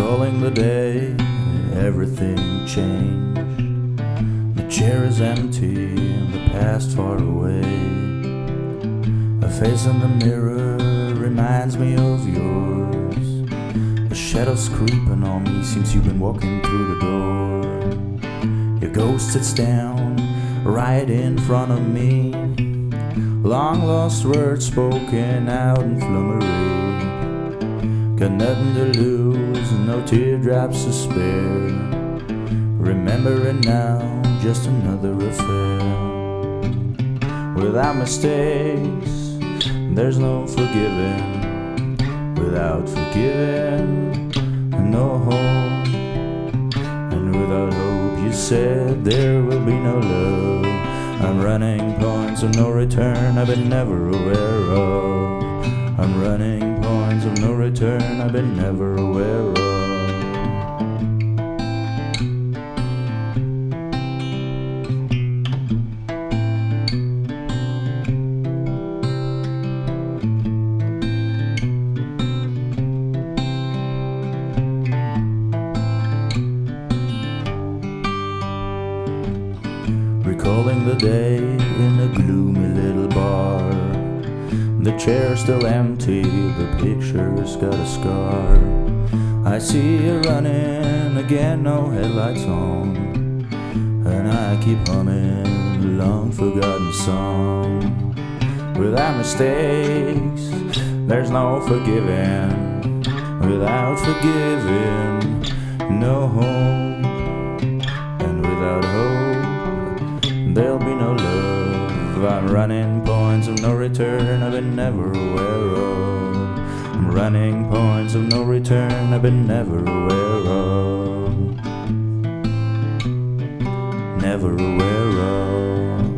Recalling the day everything changed. The chair is empty and the past far away. A face in the mirror reminds me of yours. The shadows creeping on me since you've been walking through the door. Your ghost sits down right in front of me. Long lost words spoken out in flummery. Got nothing to lose, no teardrops to spare. Remembering now, just another affair. Without mistakes, there's no forgiving. Without forgiving, no hope. And without hope, you said there will be no love. I'm running points of no return I've been never aware of. I'm running points of no return I've been never aware of. Recalling the day in a gloomy little bar. The chair's still empty, the picture's got a scar. I see you running again, no headlights on. And I keep humming a long forgotten song. Without mistakes, there's no forgiving. Without forgiving, no hope. And without hope, there'll be no love. I'm running points of no return I've been never aware of. I'm running points of no return I've been never aware of. Never aware of.